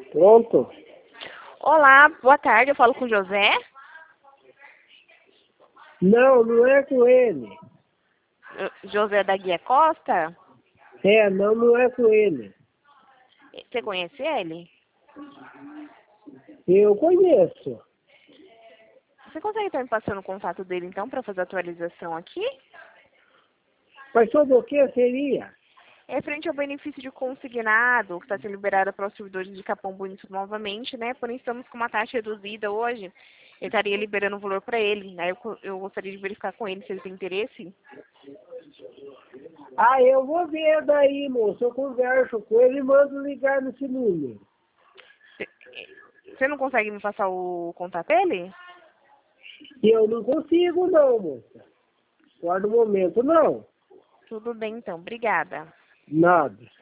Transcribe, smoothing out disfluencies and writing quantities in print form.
Pronto? Olá, boa tarde, eu falo com o José. Não, não é com ele. José da Guia Costa? Não é com ele. Você conhece ele? Eu conheço. Você consegue estar me passando o contato dele, então, para fazer a atualização aqui? Mas sobre o que seria? É frente ao benefício de consignado, que está sendo liberado para os servidores de Capão Bonito novamente, né? Porém, estamos com uma taxa reduzida hoje. Eu estaria liberando o valor para ele. Aí eu gostaria de verificar com ele se ele tem interesse. Ah, eu vou ver daí, moço. Eu converso com ele e mando ligar nesse número. Você não consegue me passar o contato dele? E eu não consigo não, moça. Agora no momento não. Tudo bem, então. Obrigada. Nada.